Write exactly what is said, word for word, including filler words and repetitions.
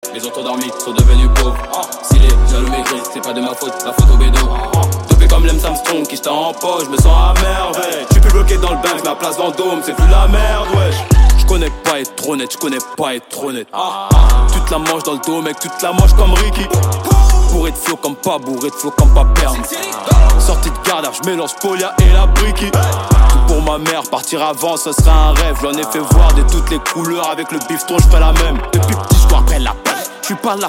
Ils ont endormis, sont devenus pauvres. Si les jaloux m'écrivent, c'est pas de ma faute, la faute au bédo. Topé comme l'M Samstrong qui j't'ai en poche, je me sens à merveille. J'suis plus bloqué dans le bain, ma place Vendôme, c'est plus la merde, wesh. J'connais pas être trop net, j'connais pas être trop net. Tu te la manges dans le dos, mec, tu te la manges comme Ricky. Bourré de flow comme pas, bourré de flow comme pas permis. Sortie de garde, je mélange Polia et la bricky. Tout pour ma mère, partir avant, ce serait un rêve. J'en ai fait voir de toutes les couleurs, avec le bifton, j'fais la même. Depuis petit, j'cours après la peine. J'suis pas là